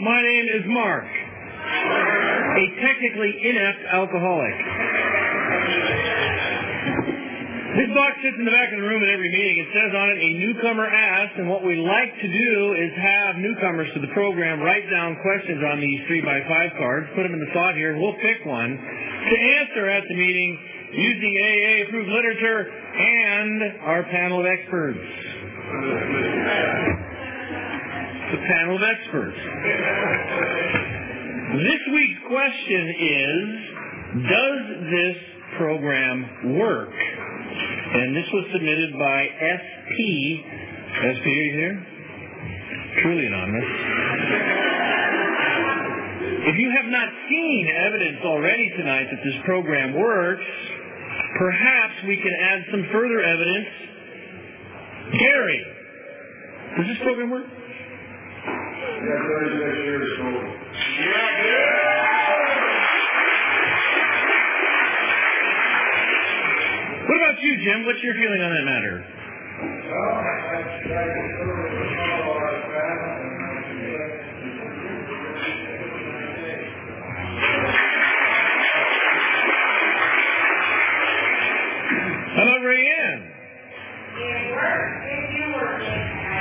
my name is Mark, a technically inept alcoholic. This box sits in the back of the room at every meeting. It says on it, a newcomer asks, and what we like to do is have newcomers to the program write down questions on these 3x5 cards, put them in the slot here, and we'll pick one to answer at the meeting using AA-approved literature and our panel of experts. The panel of experts. This week's question is, does this program work? And this was submitted by SP. SP, are you here? Truly anonymous. If you have not seen evidence already tonight that this program works, perhaps we can add some further evidence. Gary, does this program work? What about you, Jim? What's your feeling on that matter? How about Rayanne? It works if you work it.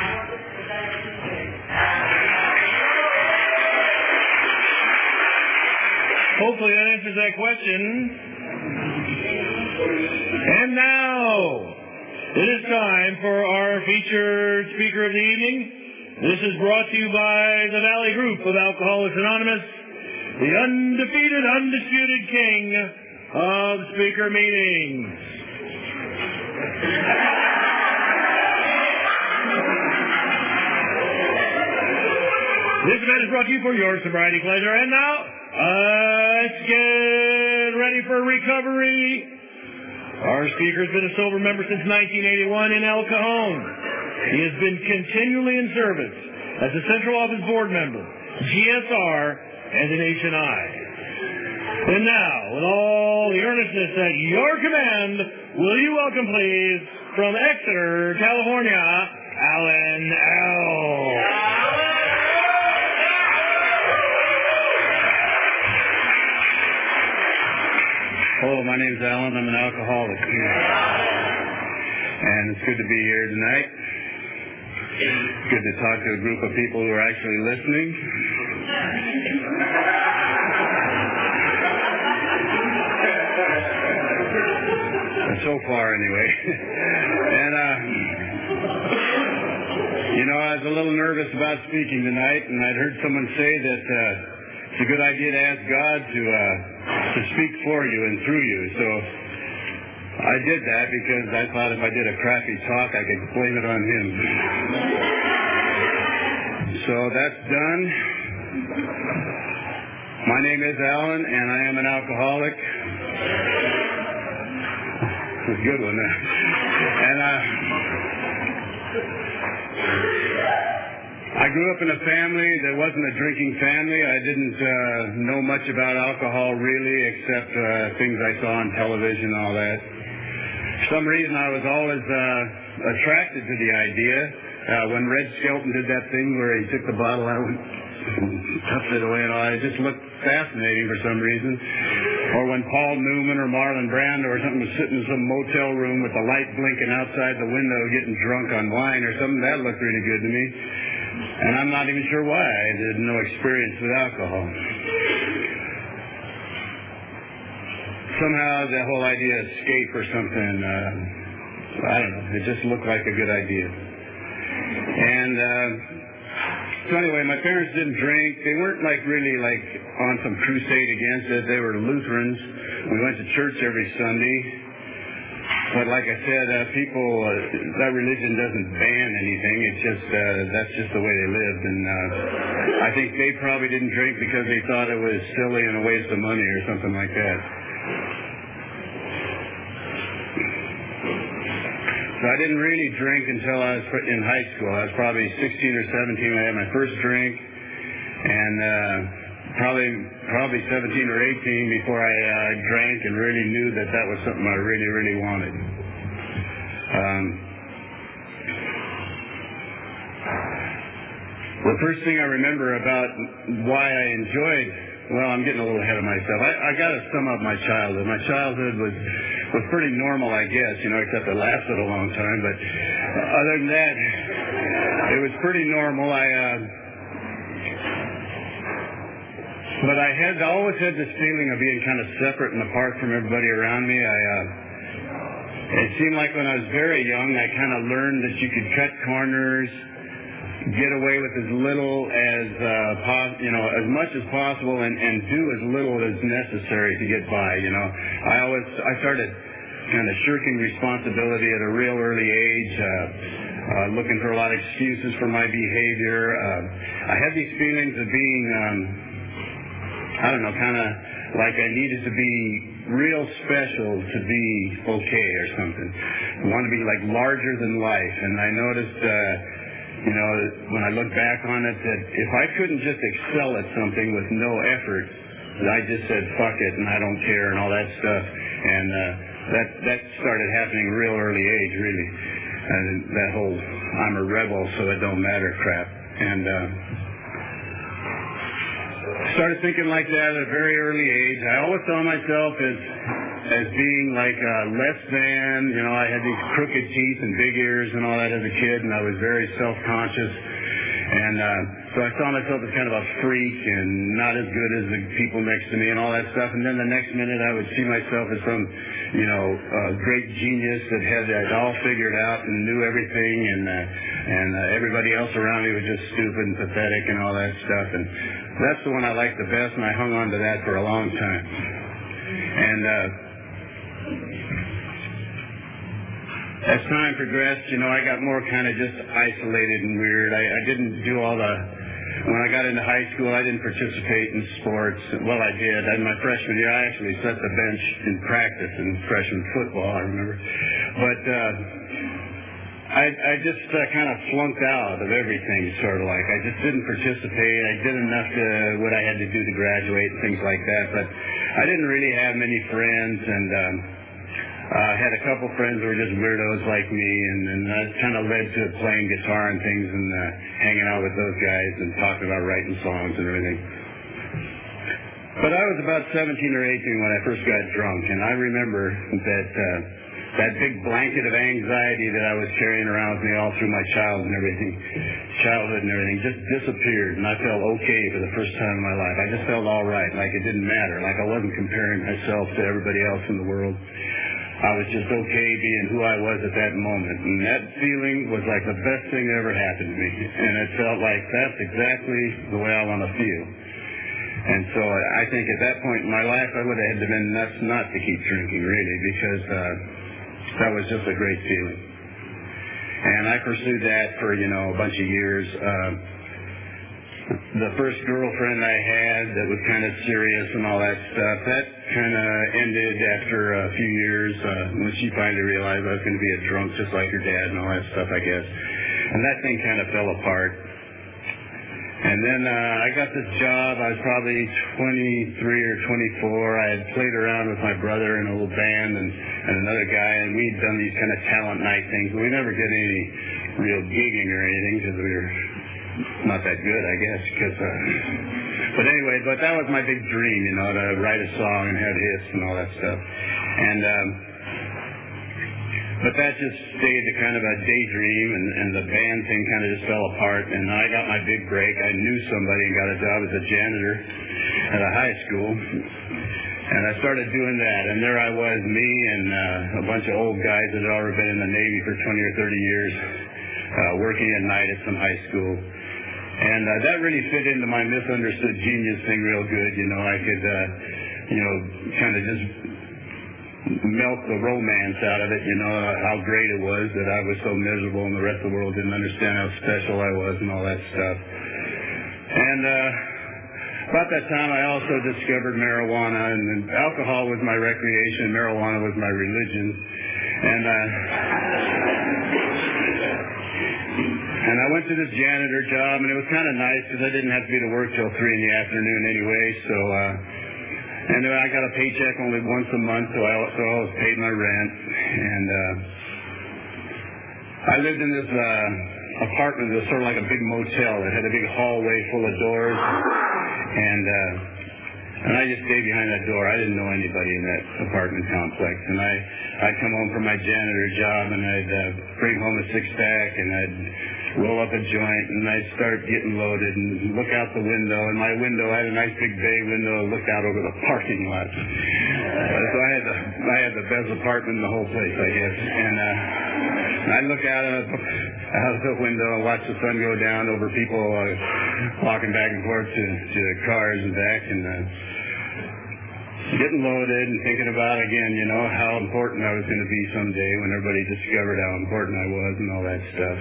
Hopefully that answers that question. And now, it is time for our featured speaker of the evening. This is brought to you by the Valley Group of Alcoholics Anonymous, the undefeated, undisputed king of speaker meetings. This event is brought to you for your sobriety pleasure. And now, let's get ready for recovery. Our speaker has been a sober member since 1981 in El Cajon. He has been continually in service as a Central Office Board member, GSR, and an HNI. And now, with all the earnestness at your command, will you welcome, please, from Exeter, California, Alan L. Hello, my name's Alan. I'm an alcoholic. And it's good to be here tonight. It's good to talk to a group of people who are actually listening. So far, anyway. And, I was a little nervous about speaking tonight, and I'd heard someone say that it's a good idea to ask God to speak for you and through you. So I did that because I thought if I did a crappy talk, I could blame it on him. So that's done. My name is Alan, and I am an alcoholic. That's a good one. And I grew up in a family that wasn't a drinking family. I didn't know much about alcohol, really, except things I saw on television and all that. For some reason, I was always attracted to the idea. When Red Skelton did that thing where he took the bottle out and tucked it away and all, it just looked fascinating for some reason. Or when Paul Newman or Marlon Brando or something was sitting in some motel room with the light blinking outside the window getting drunk on wine or something, that looked really good to me. And I'm not even sure why. I had no experience with alcohol. Somehow the whole idea of escape or something, I don't know, it just looked like a good idea. And so anyway, my parents didn't drink. They weren't really on some crusade against it. They were Lutherans. We went to church every Sunday. But like I said, people, that religion doesn't ban anything. It's just, that's just the way they lived. And I think they probably didn't drink because they thought it was silly and a waste of money or something like that. So I didn't really drink until I was in high school. I was probably 16 or 17 when I had my first drink. And probably 17 or 18 before I drank and really knew that that was something I really, really wanted. The first thing I remember about why I enjoyed, well, I'm getting a little ahead of myself. I got to sum up my childhood. My childhood was pretty normal, I guess, except it lasted a long time. But other than that, it was pretty normal. But I always had this feeling of being kind of separate and apart from everybody around me. It seemed like when I was very young, I kind of learned that you could cut corners, get away with as little as as much as possible, and do as little as necessary to get by. I started kind of shirking responsibility at a real early age, looking for a lot of excuses for my behavior. I had these feelings of being, kind of like I needed to be real special to be okay or something. I wanted to be like larger than life, and I noticed. When I look back on it, that if I couldn't just excel at something with no effort, I just said, fuck it, and I don't care, and all that stuff. And that started happening real early age, really. And that whole, I'm a rebel, so it don't matter crap. And started thinking like that at a very early age. I always saw myself as being like less than, I had these crooked teeth and big ears and all that as a kid, and I was very self-conscious. And so I saw myself as kind of a freak and not as good as the people next to me and all that stuff. And then the next minute I would see myself as some, great genius that had it all figured out and knew everything, and everybody else around me was just stupid and pathetic and all that stuff. And that's the one I liked the best, and I hung on to that for a long time. And as time progressed, I got more kind of just isolated and weird. I didn't do all the... When I got into high school, I didn't participate in sports. Well, I did. In my freshman year, I actually set the bench in practice in freshman football, I remember. But I just kind of flunked out of everything, sort of like. I just didn't participate. I did enough to what I had to do to graduate and things like that. But I didn't really have many friends, and I had a couple friends who were just weirdos like me, and that kind of led to playing guitar and things and hanging out with those guys and talking about writing songs and everything. But I was about 17 or 18 when I first got drunk, and I remember that big blanket of anxiety that I was carrying around with me all through my childhood and everything just disappeared, and I felt okay for the first time in my life. I just felt all right, like it didn't matter, like I wasn't comparing myself to everybody else in the world. I was just okay being who I was at that moment. And that feeling was like the best thing that ever happened to me. And it felt like that's exactly the way I want to feel. And so I think at that point in my life, I would have had to been nuts not to keep drinking, really, because that was just a great feeling. And I pursued that for, a bunch of years. The first girlfriend I had that was kind of serious and all that stuff, that kind of ended after a few years when she finally realized I was going to be a drunk just like her dad and all that stuff, I guess. And that thing kind of fell apart. And then I got this job. I was probably 23 or 24. I had played around with my brother in a little band and another guy, and we'd done these kind of talent night things. But we never did any real gigging or anything because we were not that good, I guess. But anyway, that was my big dream, to write a song and have hits and all that stuff. And but that just stayed a kind of a daydream, and the band thing kind of just fell apart. And I got my big break. I knew somebody and got a job as a janitor at a high school. And I started doing that, and there I was, me and a bunch of old guys that had already been in the Navy for 20 or 30 years, working at night at some high school. And that really fit into my misunderstood genius thing real good. I could, kind of just melt the romance out of it, how great it was that I was so miserable and the rest of the world didn't understand how special I was and all that stuff. And about that time, I also discovered marijuana, and alcohol was my recreation, marijuana was my religion. And I went to this janitor job, and it was kind of nice because I didn't have to be to work till 3 in the afternoon anyway. So, and I got a paycheck only once a month, so I always paid my rent. And I lived in this apartment that was sort of like a big motel. It had a big hallway full of doors, and I just stayed behind that door. I didn't know anybody in that apartment complex, and I'd come home from my janitor job, and I'd bring home a six-pack, and I'd roll up a joint, and I'd start getting loaded and look out the window. And my window, I had a nice big bay window that looked out over the parking lot. So I had the best apartment in the whole place, I guess. And I'd look out of the window and watch the sun go down over people walking back and forth to cars and back, and getting loaded and thinking about, again, how important I was going to be someday when everybody discovered how important I was and all that stuff.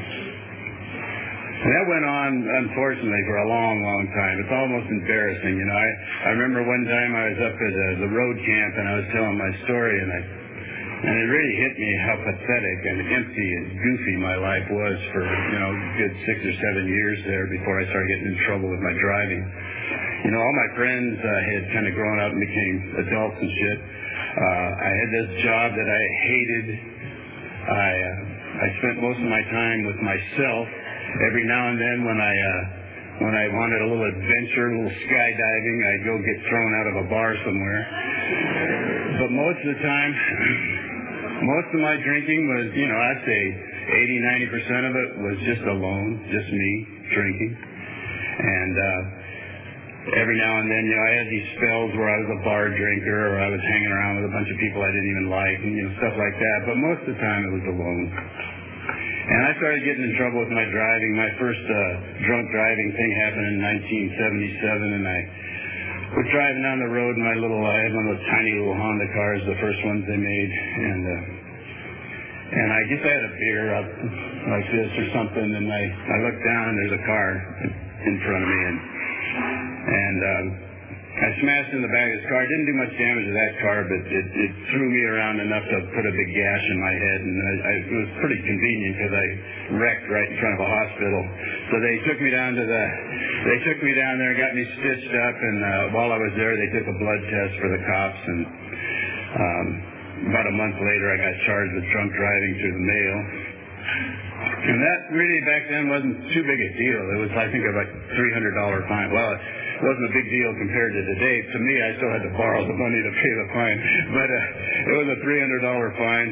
And that went on, unfortunately, for a long, long time. It's almost embarrassing. I remember one time I was up at the road camp, and I was telling my story, and it really hit me how pathetic and empty and goofy my life was for, good 6 or 7 years there before I started getting in trouble with my driving. All my friends had kind of grown up and became adults and shit. I had this job that I hated. I spent most of my time with myself. Every now and then when I wanted a little adventure, a little skydiving, I'd go get thrown out of a bar somewhere. But most of the time, most of my drinking was, I'd say 80-90% of it was just alone, just me drinking. And every now and then, I had these spells where I was a bar drinker, or I was hanging around with a bunch of people I didn't even like, and stuff like that. But most of the time it was alone. And I started getting in trouble with my driving. My first drunk driving thing happened in 1977, and I was driving down the road in I had one of those tiny little Honda cars, the first ones they made, and I guess I had a beer up like this or something, and I looked down and there's a car in front of me, and I smashed in the back of this car. Didn't do much damage to that car, but it threw me around enough to put a big gash in my head, and it was pretty convenient because I wrecked right in front of a hospital. So they took me down there, got me stitched up, and while I was there, they took a blood test for the cops, and about a month later, I got charged with drunk driving through the mail. And that really back then wasn't too big a deal. It was, I think, about $300 fine. Well, it wasn't a big deal compared to today. To me, I still had to borrow the money to pay the fine. But it was a $300 fine.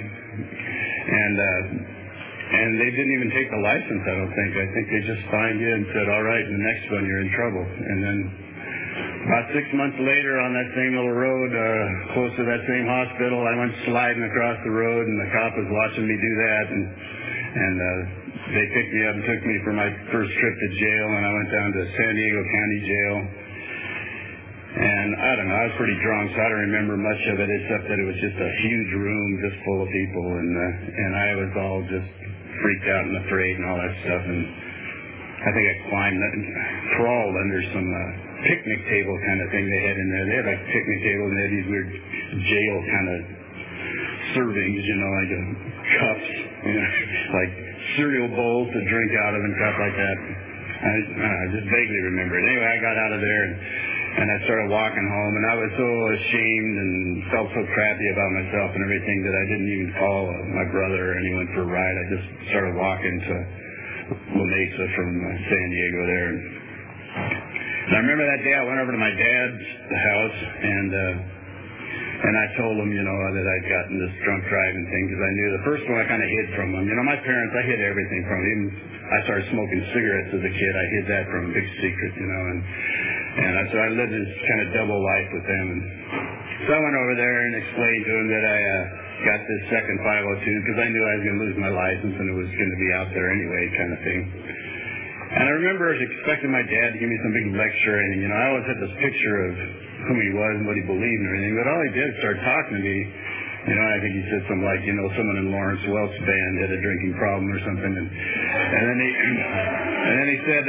And they didn't even take the license, I don't think. I think they just fined you and said, all right, the next one you're in trouble. And then about 6 months later on that same little road, close to that same hospital, I went sliding across the road, and the cop was watching me do that. And they picked me up and took me for my first trip to jail, and I went down to San Diego County Jail. And I don't know, I was pretty drunk, so I don't remember much of it, except that it was just a huge room just full of people, and I was all just freaked out and afraid and all that stuff. And I think I crawled under some picnic table kind of thing they had in there. They had like a picnic table, and they had these weird jail kind of servings, like cups, like cereal bowls to drink out of and stuff like that. I just vaguely remember it. Anyway, I got out of there and I started walking home, and I was so ashamed and felt so crappy about myself and everything that I didn't even call my brother or anyone for a ride. I just started walking to La Mesa from San Diego there. And I remember that day I went over to my dad's house, and I told him, that I'd gotten this drunk driving thing, because I knew the first one I kind of hid from them. My parents, I hid everything from them. Even I started smoking cigarettes as a kid. I hid that from a big secret, so I lived this kind of double life with them. And so I went over there and explained to him that I got this second 502 because I knew I was going to lose my license and it was going to be out there anyway, kind of thing. And I remember expecting my dad to give me some big lecture, and I always had this picture of who he was and what he believed and everything, but all he did was start talking to me. I think he said something like, someone in Lawrence Welk's band had a drinking problem or something, and then he said,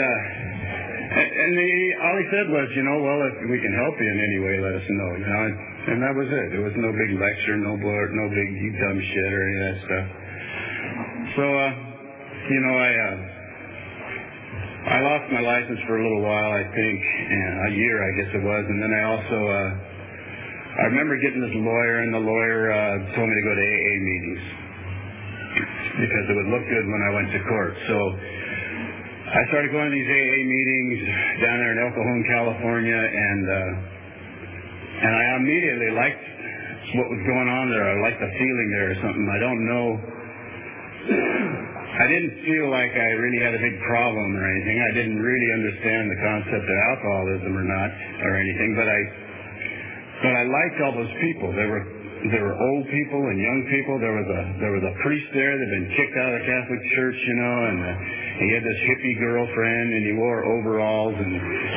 all he said was, well, if we can help you in any way, let us know, and that was it. There was no big lecture, no big you dumb shit or any of that stuff. So, I lost my license for a little while, I think, a year, I guess it was, and then I also, I remember getting this lawyer, and the lawyer told me to go to AA meetings. because it would look good when I went to court. So I started going to these AA meetings down there in El Cajon, California, and I immediately liked what was going on there. I liked the feeling there or something. I don't know. I didn't feel like I really had a big problem or anything. I didn't really understand the concept of alcoholism or not or anything, but I liked all those people. There were old people and young people. There was a priest there that had been kicked out of the Catholic Church, you know, and he had this hippie girlfriend, and he wore overalls, and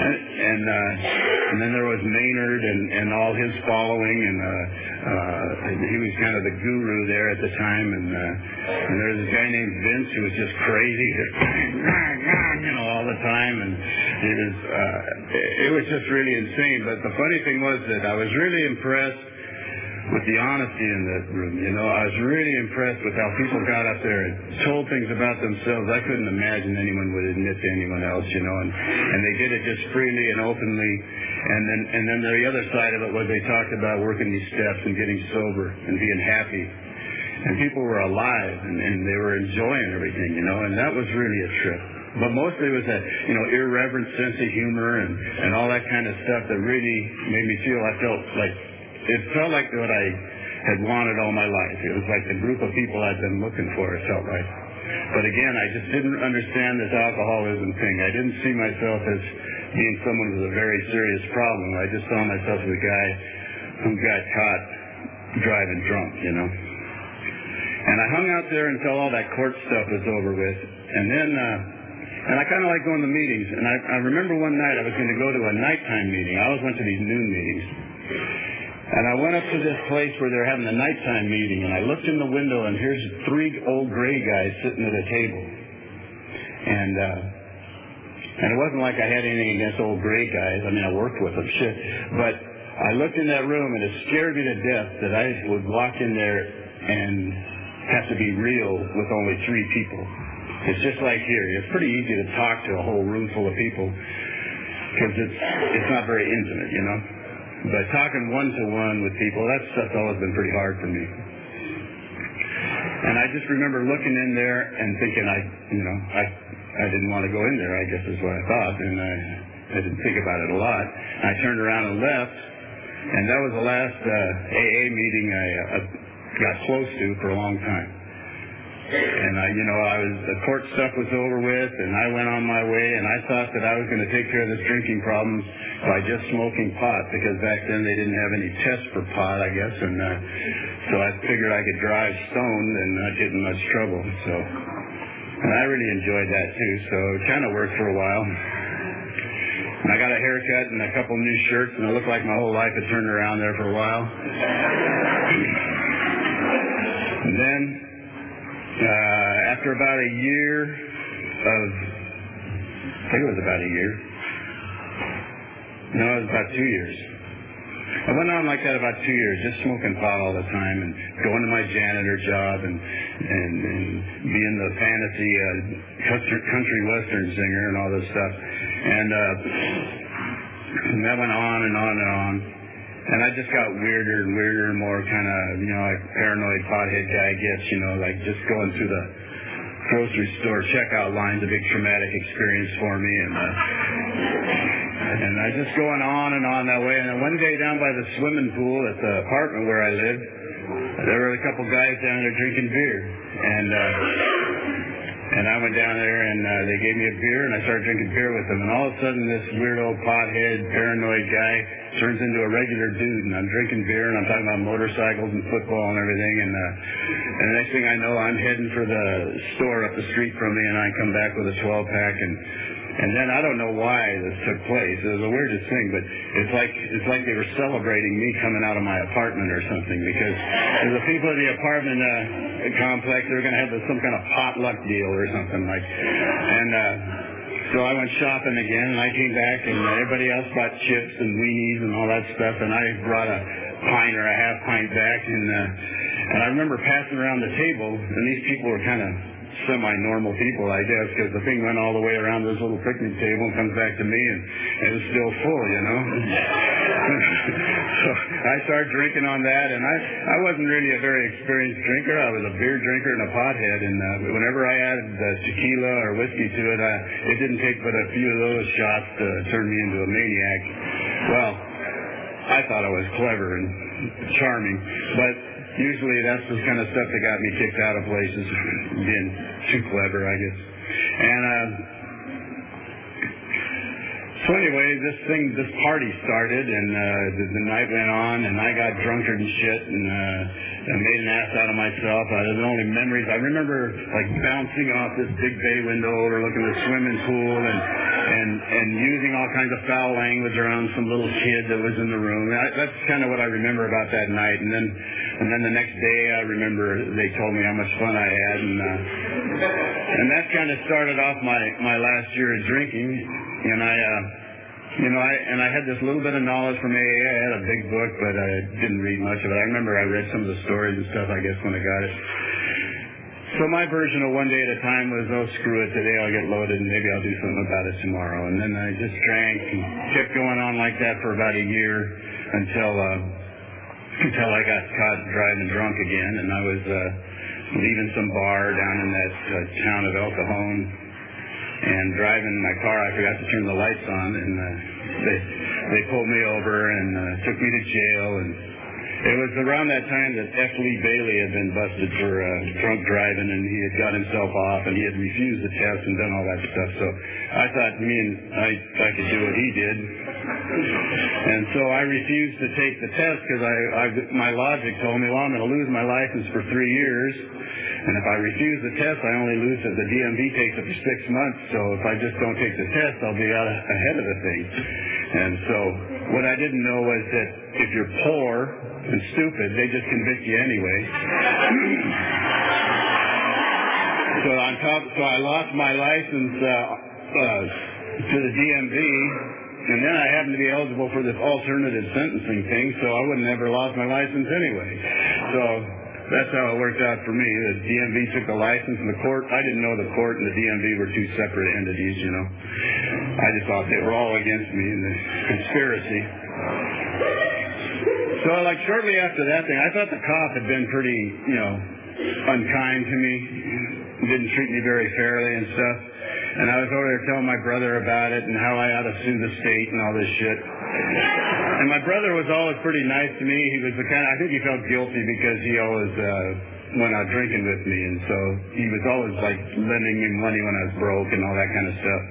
then there was Maynard and all his following, and he was kind of the guru there at the time, and there was this guy named Vince who was just crazy, just you know, all the time, and it was just really insane. But the funny thing was that I was really impressed with the honesty in that room. You know, I was really impressed with how people got up there and told things about themselves I couldn't imagine anyone would admit to anyone else, you know, and they did it just freely and openly. And then the other side of it was they talked about working these steps and getting sober and being happy. And people were alive and they were enjoying everything, you know, and that was really a trip. But mostly it was that, you know, irreverent sense of humor and all that kind of stuff that really made me feel it felt like what I had wanted all my life. It was like the group of people I'd been looking for, it felt like. But again, I just didn't understand this alcoholism thing. I didn't see myself as being someone with a very serious problem. I just saw myself as a guy who got caught driving drunk, you know. And I hung out there until all that court stuff was over with. And then, and I kind of like going to meetings. And I remember one night I was going to go to a nighttime meeting. I always went to these noon meetings. And I went up to this place where they're having a nighttime meeting, and I looked in the window, and here's 3 old gray guys sitting at a table. And it wasn't like I had anything against old gray guys. I mean, I worked with them, shit. But I looked in that room, and it scared me to death that I would walk in there and have to be real with only 3 people. It's just like here. It's pretty easy to talk to a whole room full of people because it's not very intimate, you know. But talking one-to-one with people, that stuff's always been pretty hard for me. And I just remember looking in there and thinking I didn't want to go in there, I guess is what I thought, and I didn't think about it a lot. And I turned around and left, and that was the last AA meeting I got close to for a long time. And the court stuff was over with, and I went on my way, and I thought that I was going to take care of this drinking problem by just smoking pot, because back then they didn't have any tests for pot, I guess, and so I figured I could drive stoned and not get in much trouble. And I really enjoyed that too, so it kind of worked for a while. And I got a haircut and a couple new shirts, and it looked like my whole life had turned around there for a while. And then after about a year I think it was about a year. No, it was about 2 years. I went on like that about 2 years, just smoking pot all the time and going to my janitor job and being the fantasy country western singer and all this stuff. And that went on and on and on. And I just got weirder and weirder and more kind of, like paranoid pothead guy gets, like just going through the grocery store checkout line's a big traumatic experience for me. And I just going on and on that way. And then one day down by the swimming pool at the apartment where I lived, there were a couple guys down there drinking beer. And I went down there and they gave me a beer and I started drinking beer with them. And all of a sudden this weirdo pothead paranoid guy turns into a regular dude, and I'm drinking beer and I'm talking about motorcycles and football and everything. And the next thing I know, I'm heading for the store up the street from me, and I come back with a 12-pack. And then I don't know why this took place. It was the weirdest thing, but it's like they were celebrating me coming out of my apartment or something, because the people in the apartment complex, they were going to have some kind of potluck deal or something like. And so I went shopping again, and I came back, and everybody else bought chips and weenies and all that stuff, and I brought a pint or a half pint back, and I remember passing around the table, and these people were kind of semi-normal people, I guess, because the thing went all the way around this little picnic table and comes back to me, and it was still full, So I started drinking on that, and I wasn't really a very experienced drinker. I was a beer drinker and a pothead, and whenever I added tequila or whiskey to it, it didn't take but a few of those shots to turn me into a maniac. Well, I thought I was clever and charming, but usually that's the kind of stuff that got me kicked out of places, being too clever, I guess. And so anyway, this party started, and the night went on, and I got drunkard and shit, and I made an ass out of myself. The only memories I remember, like bouncing off this big bay window overlooking the swimming pool, and using all kinds of foul language around some little kid that was in the room. That's kind of what I remember about that night. And then the next day, I remember they told me how much fun I had, and that kind of started off my last year of drinking. And I had this little bit of knowledge from AA. I had a big book, but I didn't read much of it. I remember I read some of the stories and stuff, I guess, when I got it. So my version of one day at a time was, oh, screw it, today I'll get loaded and maybe I'll do something about it tomorrow. And then I just drank and kept going on like that for about a year until I got caught driving drunk again. And I was leaving some bar down in that town of El Cajon, and driving my car, I forgot to turn the lights on, and they pulled me over and took me to jail. And it was around that time that F. Lee Bailey had been busted for drunk driving, and he had got himself off, and he had refused the test and done all that stuff. So I thought I could do what he did. And so I refused to take the test because my logic told me, well, I'm going to lose my license for 3 years. And if I refuse the test, I only lose it. The DMV takes it for 6 months. So if I just don't take the test, I'll be out ahead of the thing. And so what I didn't know was that if you're poor and stupid, they just convict you anyway. So I lost my license to the DMV, and then I happened to be eligible for this alternative sentencing thing, so I would have never lost my license anyway. So that's how it worked out for me. The DMV took the license, and the court, I didn't know the court and the DMV were two separate entities, you know. I just thought they were all against me in the conspiracy. So, like, shortly after that thing, I thought the cop had been pretty, unkind to me, didn't treat me very fairly and stuff. And I was over there telling my brother about it and how I ought to sue the state and all this shit. And my brother was always pretty nice to me. He was the kind I think he felt guilty because he always went out drinking with me, and so he was always like lending me money when I was broke and all that kind of stuff.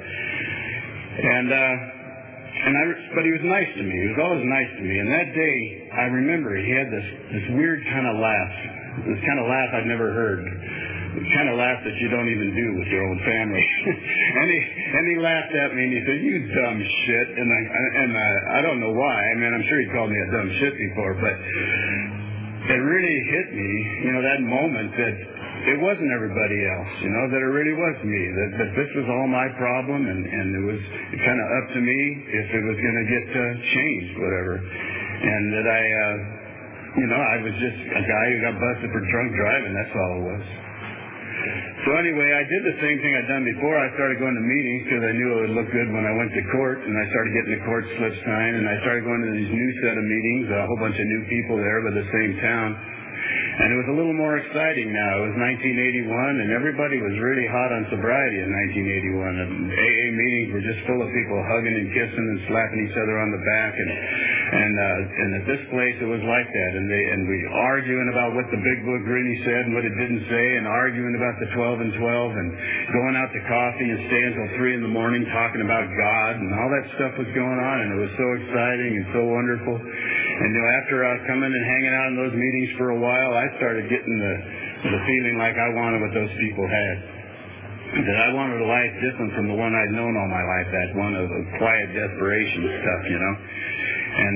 But he was nice to me. He was always nice to me. And that day, I remember he had this weird kind of laugh, this kind of laugh I'd never heard. The kind of laugh that you don't even do with your own family. and he laughed at me and he said, "You dumb shit." And I don't know why. I mean, I'm sure he called me a dumb shit before, but it really hit me, that moment that it wasn't everybody else, that it really was me, that this was all my problem, and it was kind of up to me if it was going to get changed, whatever. And that I was just a guy who got busted for drunk driving. That's all it was. So anyway, I did the same thing I'd done before. I started going to meetings because I knew it would look good when I went to court, and I started getting the court slip signed, and I started going to these new set of meetings, a whole bunch of new people there with the same town. And it was a little more exciting now. It was 1981, and everybody was really hot on sobriety in 1981. And AA meetings were just full of people hugging and kissing and slapping each other on the back. And at this place, it was like that. And we arguing about what the big book really said and what it didn't say, and arguing about the 12 and 12, and going out to coffee and staying until 3 in the morning talking about God, and all that stuff was going on. And it was so exciting and so wonderful. And after coming and hanging out in those meetings for a while, I started getting the feeling like I wanted what those people had. That I wanted a life different from the one I'd known all my life, that one of quiet desperation stuff, And,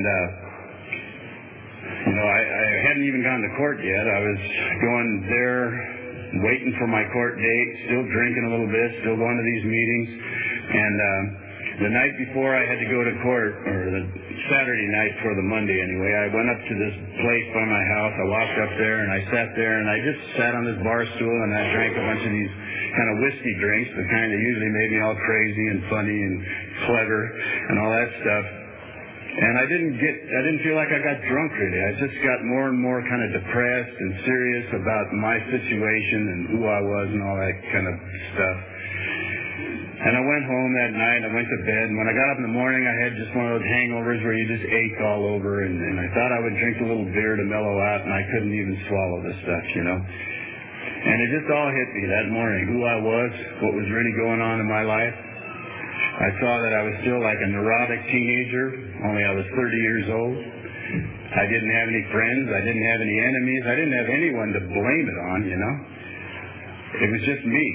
I hadn't even gone to court yet. I was going there, waiting for my court date, still drinking a little bit, still going to these meetings. And the night before I had to go to court, or the Saturday night before the Monday anyway, I went up to this place by my house. I walked up there, and I sat there, and I just sat on this bar stool, and I drank a bunch of these kind of whiskey drinks, the kind that usually made me all crazy and funny and clever and all that stuff. And I didn't feel like I got drunk really. I just got more and more kind of depressed and serious about my situation and who I was and all that kind of stuff. And I went home that night, I went to bed, and when I got up in the morning, I had just one of those hangovers where you just ache all over, and I thought I would drink a little beer to mellow out, and I couldn't even swallow the stuff, you know. And it just all hit me that morning, who I was, what was really going on in my life. I saw that I was still like a neurotic teenager, only I was 30 years old. I didn't have any friends, I didn't have any enemies, I didn't have anyone to blame it on, you know. It was just me.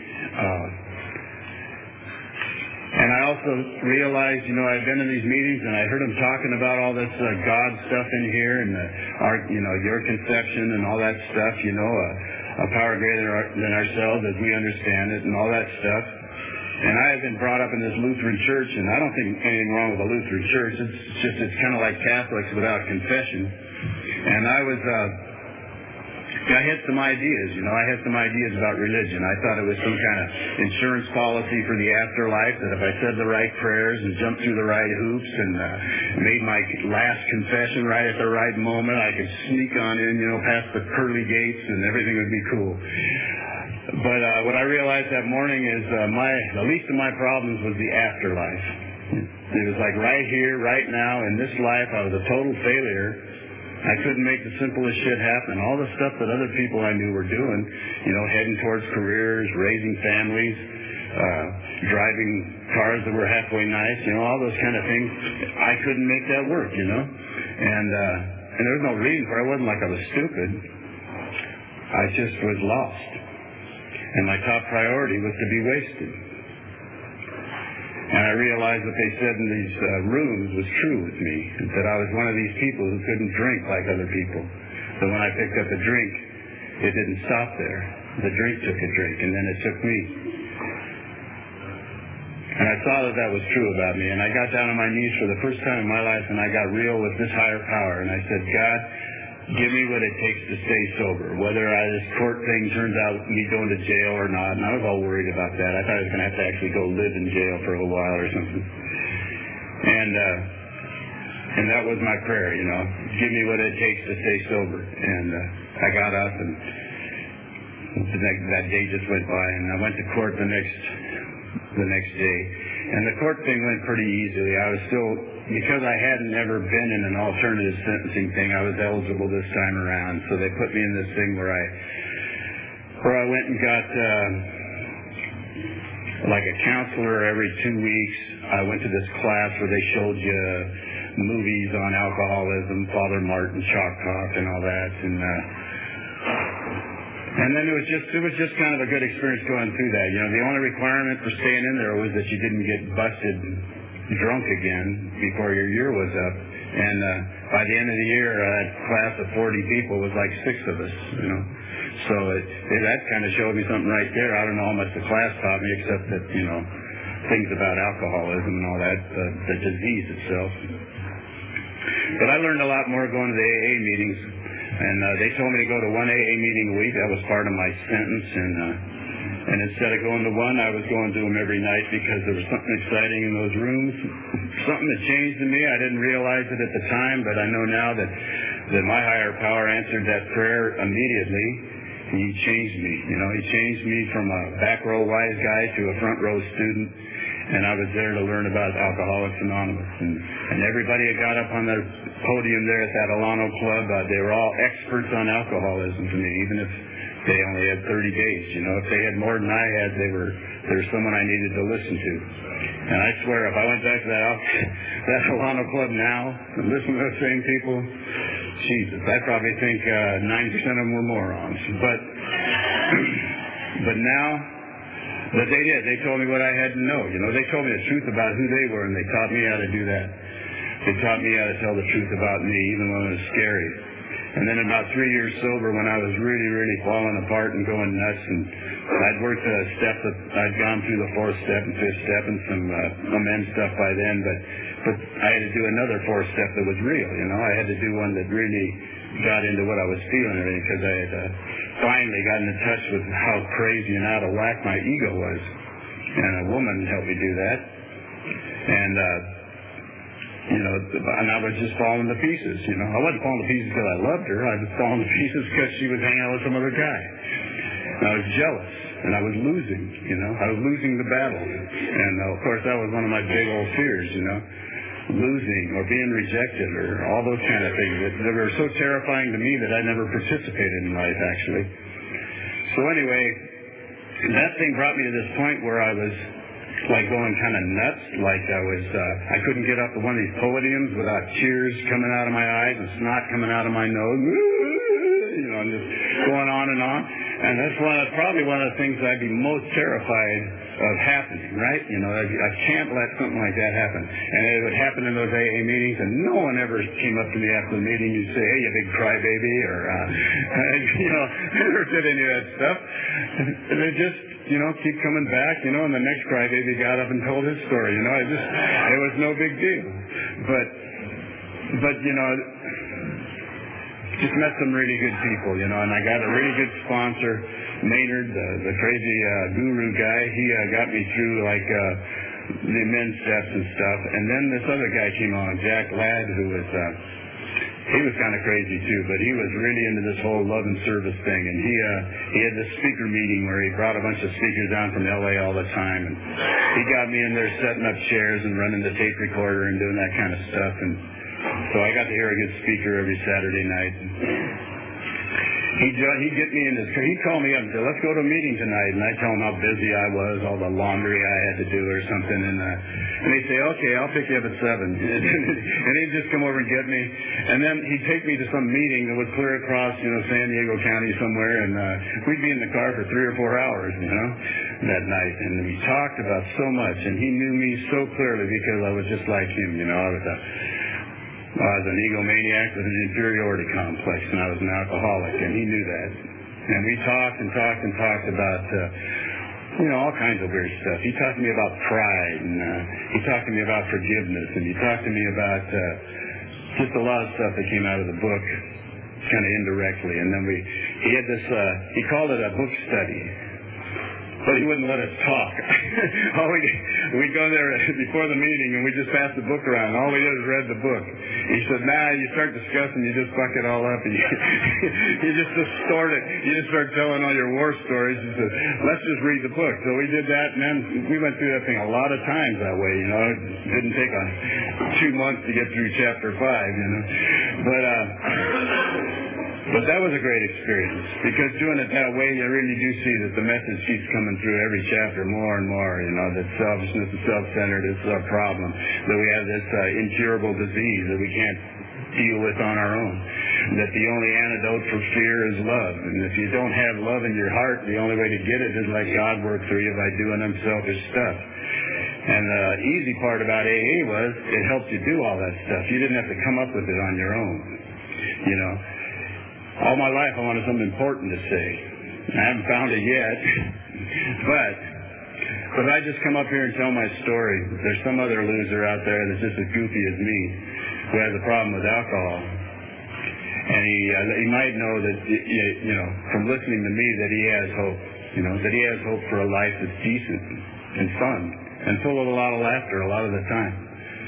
And I also realized, you know, I'd been in these meetings and I heard them talking about all this God stuff in here and your conception and all that stuff, you know, a power greater than ourselves as we understand it and all that stuff. And I have been brought up in this Lutheran church, and I don't think anything wrong with the Lutheran church. It's kind of like Catholics without confession. And I had some ideas, you know. I had some ideas about religion. I thought it was some kind of insurance policy for the afterlife, that if I said the right prayers and jumped through the right hoops and made my last confession right at the right moment, I could sneak on in, you know, past the pearly gates and everything would be cool. But what I realized that morning is the least of my problems was the afterlife. It was like right here, right now, in this life, I was a total failure. I couldn't make the simplest shit happen. All the stuff that other people I knew were doing, you know, heading towards careers, raising families, driving cars that were halfway nice, you know, all those kind of things. I couldn't make that work, you know. And there was no reason for it. It wasn't like I was stupid. I just was lost. And my top priority was to be wasted. And I realized what they said in these rooms was true with me, that I was one of these people who couldn't drink like other people. So when I picked up a drink, it didn't stop there. The drink took a drink, and then it took me. And I saw that was true about me, and I got down on my knees for the first time in my life, and I got real with this higher power, and I said, God, give me what it takes to stay sober, whether this court thing turns out me going to jail or not. And I was all worried about that. I thought I was going to have to actually go live in jail for a little while or something. And that was my prayer, you know. Give me what it takes to stay sober. And I got up, and that day just went by, and I went to court the next day. And the court thing went pretty easily. I was still, because I hadn't ever been in an alternative sentencing thing, I was eligible this time around. So they put me in this thing where I went and got like a counselor every 2 weeks. I went to this class where they showed you movies on alcoholism, Father Martin, Chalk Talk, and all that. And then it was just kind of a good experience going through that. You know, the only requirement for staying in there was that you didn't get busted drunk again before your year was up. And by the end of the year, that class of 40 people was like 6 of us, you know. So that kind of showed me something right there. I don't know how much the class taught me, except that, you know, things about alcoholism and all that, the disease itself. But I learned a lot more going to the AA meetings. And they told me to go to one AA meeting a week. That was part of my sentence. And instead of going to one, I was going to them every night because there was something exciting in those rooms. Something that changed in me. I didn't realize it at the time, but I know now that my higher power answered that prayer immediately. He changed me. You know, he changed me from a back row wise guy to a front row student. And I was there to learn about Alcoholics Anonymous. And everybody that got up on the podium there at that Alano Club, they were all experts on alcoholism to me, even if they only had 30 days. You know, if they had more than I had, they were someone I needed to listen to. And I swear, if I went back to that Alano Club now and listened to those same people, Jesus, I probably think 90% of them were morons. But now, but they did. They told me what I had to know. You know, they told me the truth about who they were, and they taught me how to do that. They taught me how to tell the truth about me, even when it was scary. And then about 3 years sober, when I was really, really falling apart and going nuts, and I'd worked a step that I'd gone through the 4th step and 5th step and some amends stuff by then, but I had to do another 4th step that was real. You know, I had to do one that really got into what I was feeling, because I had finally gotten in touch with how crazy and out of whack my ego was. And a woman helped me do that. And And I was just falling to pieces, I wasn't falling to pieces because I loved her. I was falling to pieces because she was hanging out with some other guy. And I was jealous, and I was losing, I was losing the battle. And, of course, that was one of my big old fears, losing or being rejected or all those kind of things that were so terrifying to me that I never participated in life, actually. So anyway, that thing brought me to this point where I was like going kind of nuts, like I couldn't get up to one of these podiums without tears coming out of my eyes and snot coming out of my nose, and just going on and on. And that's probably one of the things I'd be most terrified of happening, right? I can't let something like that happen. And it would happen in those AA meetings, and no one ever came up to me after the meeting and say, "Hey, you big crybaby," or, I never did any of that stuff. And they just, keep coming back, and the next crybaby got up and told his story, it was no big deal. But just met some really good people, and I got a really good sponsor, Maynard, the crazy guru guy. He got me through the men's steps and stuff. And then this other guy came on, Jack Ladd, who was he was kind of crazy too, but he was really into this whole love and service thing. And he had this speaker meeting where he brought a bunch of speakers down from LA all the time, and he got me in there setting up chairs and running the tape recorder and doing that kind of stuff. And so I got to hear a good speaker every Saturday night. He'd get me in his car. He'd call me up and say, "Let's go to a meeting tonight." And I'd tell him how busy I was, all the laundry I had to do or something. And he'd say, "Okay, I'll pick you up at 7." And he'd just come over and get me. And then he'd take me to some meeting that was clear across, San Diego County somewhere. And we'd be in the car for 3 or 4 hours, that night. And we talked about so much. And he knew me so clearly because I was just like him, I was an egomaniac with an inferiority complex, and I was an alcoholic, and he knew that. And we talked and talked and talked about, all kinds of weird stuff. He talked to me about pride, and he talked to me about forgiveness, and he talked to me about just a lot of stuff that came out of the book, kind of indirectly. And then he had this, he called it a book study. But he wouldn't let us talk. We'd go there before the meeting, and we just passed the book around. All we did was read the book. He said, "Nah, you start discussing, you just fuck it all up, and you just distort it. You just start telling all your war stories." He said, "Let's just read the book." So we did that, and then we went through that thing a lot of times that way. It didn't take 2 months to get through chapter 5. But that was a great experience, because doing it that way, you really do see that the message keeps coming through every chapter more and more, that selfishness and self-centered is our problem, that we have this incurable disease that we can't deal with on our own, that the only antidote for fear is love, and if you don't have love in your heart, the only way to get it is let God work through you by doing unselfish stuff. And the easy part about AA was it helped you do all that stuff. You didn't have to come up with it on your own, All my life I wanted something important to say. I haven't found it yet. But I just come up here and tell my story. There's some other loser out there that's just as goofy as me who has a problem with alcohol. And he might know that, from listening to me, that he has hope. That he has hope for a life that's decent and fun and full of a lot of laughter a lot of the time.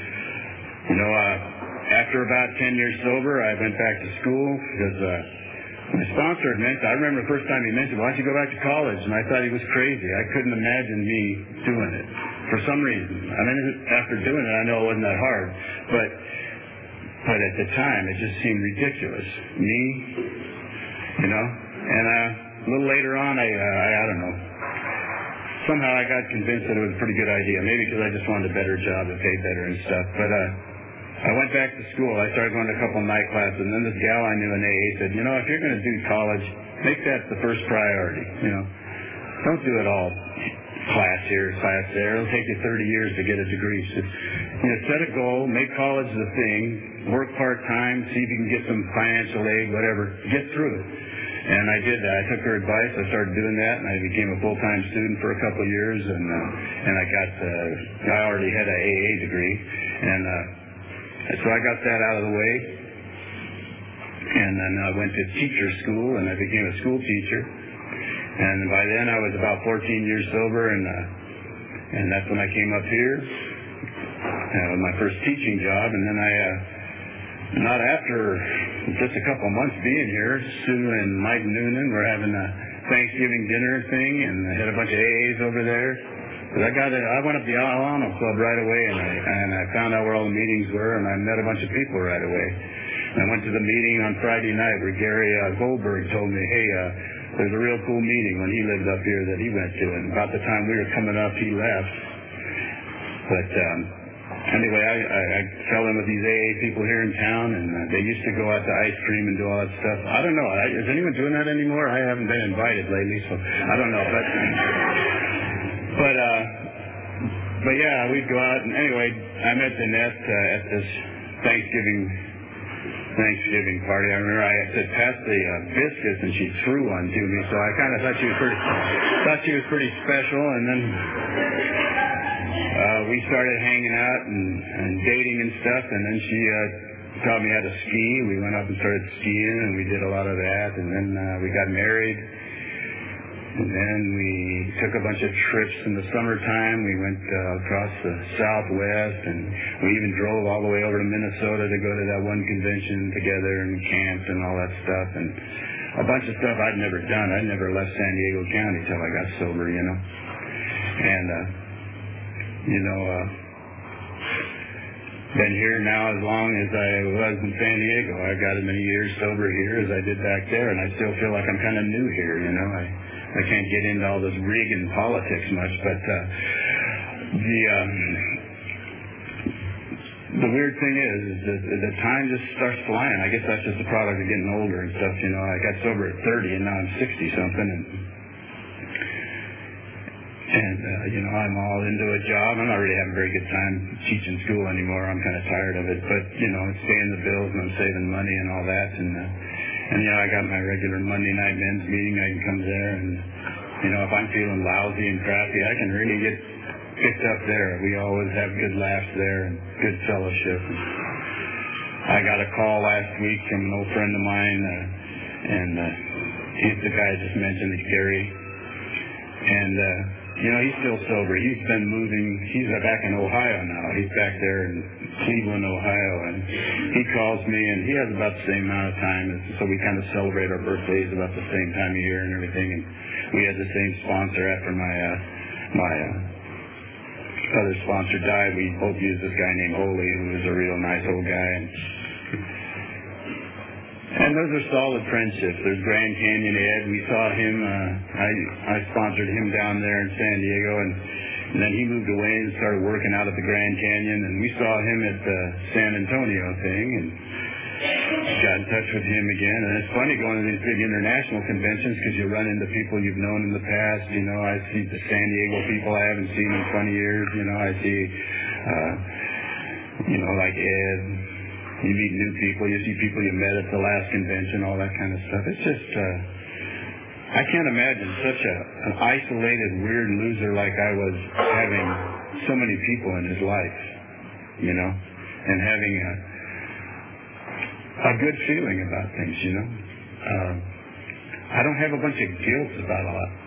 After about 10 years sober, I went back to school because my sponsor had mentioned, I remember the first time he mentioned, "Why don't you go back to college?" And I thought he was crazy. I couldn't imagine me doing it for some reason. I mean, after doing it, I know it wasn't that hard. But at the time, it just seemed ridiculous. Me, And a little later on, I don't know. Somehow I got convinced that it was a pretty good idea. Maybe because I just wanted a better job that paid better and stuff. But I went back to school. I started going to a couple of night classes, and then this gal I knew in AA said, "If you're going to do college, make that the first priority. Don't do it all class here, class there. It'll take you 30 years to get a degree. So, set a goal, make college the thing, work part-time, see if you can get some financial aid, whatever. Get through it." And I did that. I took her advice. I started doing that, and I became a full-time student for a couple of years, and I already had an AA degree, and so I got that out of the way, and then I went to teacher school, and I became a school teacher. And by then I was about 14 years sober, and that's when I came up here. my first teaching job, and then not after just a couple months being here, Sue and Mike Noonan were having a Thanksgiving dinner thing, and I had a bunch of AAs over there. But I went up to the Alano Club right away, and I found out where all the meetings were, and I met a bunch of people right away. And I went to the meeting on Friday night where Gary Goldberg told me, hey, there's a real cool meeting when he lived up here that he went to, and about the time we were coming up, he left. But anyway, I fell in with these AA people here in town, and they used to go out to ice cream and do all that stuff. I don't know. Is anyone doing that anymore? I haven't been invited lately, so I don't know. But yeah, we'd go out, and anyway, I met Danette at this Thanksgiving party. I remember I said, pass the biscuits, and she threw one to me, so I kind of thought she was pretty special, and then we started hanging out and dating and stuff, and then she taught me how to ski. We went up and started skiing, and we did a lot of that, and then we got married, and then we took a bunch of trips in the summertime. We went across the Southwest, and we even drove all the way over to Minnesota to go to that one convention together and camped and all that stuff, and a bunch of stuff I'd never done. I'd never left San Diego County till I got sober, and been here now as long as I was in San Diego. I got as many years sober here as I did back there, and I still feel like I'm kind of new here, I can't get into all this Reagan politics much, but the weird thing is that the time just starts flying. I guess that's just a product of getting older and stuff, I got sober at 30, and now I'm 60-something, and I'm all into a job. I'm not really having a very good time teaching school anymore. I'm kind of tired of it. But, it's paying the bills, and I'm saving money and all that. And I got my regular Monday night men's meeting. I can come there. And, if I'm feeling lousy and crappy, I can really get picked up there. We always have good laughs there and good fellowship. I got a call last week from an old friend of mine, and he's the guy I just mentioned, Gary. And, he's still sober. He's been moving. He's back in Ohio now. He's back there in Cleveland, Ohio. And he calls me, and he has about the same amount of time. So we kind of celebrate our birthdays about the same time of year and everything. And we had the same sponsor after my other sponsor died. We both used this guy named Ole, who was a real nice old guy. And those are solid friendships. There's Grand Canyon Ed. We saw him. I sponsored him down there in San Diego, and then he moved away and started working out at the Grand Canyon. And we saw him at the San Antonio thing, and got in touch with him again. And it's funny going to these big international conventions because you run into people you've known in the past. I see the San Diego people I haven't seen in 20 years. I see, like Ed. You meet new people. You see people you met at the last convention, all that kind of stuff. It's just, I can't imagine such an isolated, weird loser like I was having so many people in his life, and having a good feeling about things, I don't have a bunch of guilt about a lot,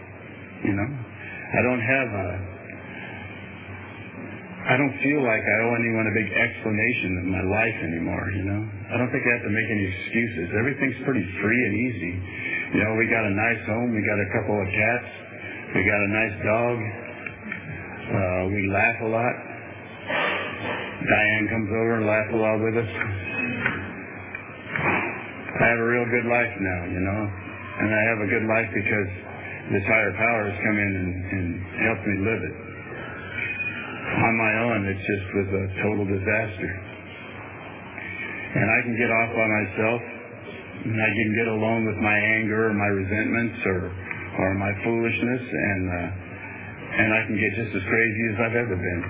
I don't feel like I owe anyone a big explanation of my life anymore, I don't think I have to make any excuses. Everything's pretty free and easy. We got a nice home. We got a couple of cats. We got a nice dog. We laugh a lot. Diane comes over and laughs a lot with us. I have a real good life now, and I have a good life because this higher power has come in and helped me live it. On my own, it just was a total disaster. And I can get off by myself, and I can get alone with my anger or my resentments or my foolishness, and I can get just as crazy as I've ever been.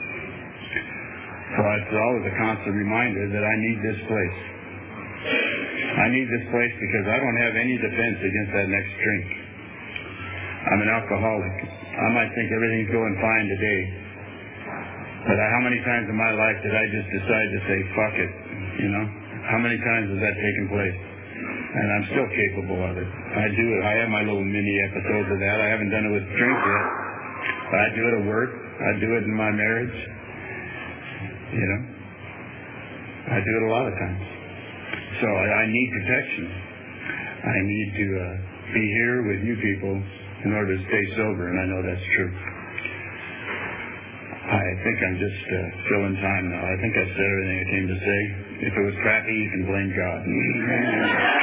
So it's always a constant reminder that I need this place. I need this place because I don't have any defense against that next drink. I'm an alcoholic. I might think everything's going fine today. But how many times in my life did I just decide to say, fuck it, How many times has that taken place? And I'm still capable of it. I do it. I have my little mini episodes of that. I haven't done it with drink yet. But I do it at work. I do it in my marriage. You know? I do it a lot of times. So I need protection. I need to be here with you people in order to stay sober, and I know that's true. I think I'm just filling time now. I think I said everything I came to say. If it was crappy, you can blame God.